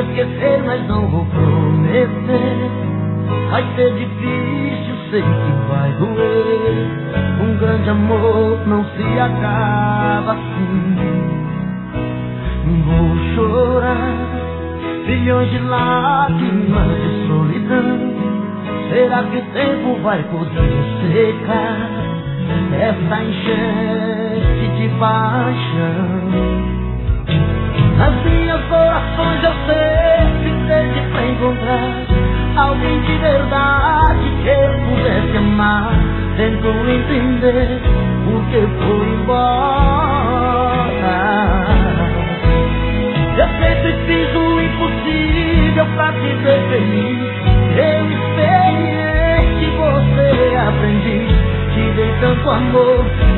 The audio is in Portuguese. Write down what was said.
esquecer, mas não vou prometer. Vai ser difícil, sei que vai doer. Um grande amor não se acaba assim. Vou chorar bilhões de lágrimas de solidão. Será que o tempo vai poder secar essa enchente de paixão? Nas minhas orações eu sempre pedi pra encontrar alguém de verdade que eu pudesse amar. Tento entender por que foi embora. Eu sempre fiz o impossível pra te ver feliz. Eu experiei que você aprendi. Te dei tanto amor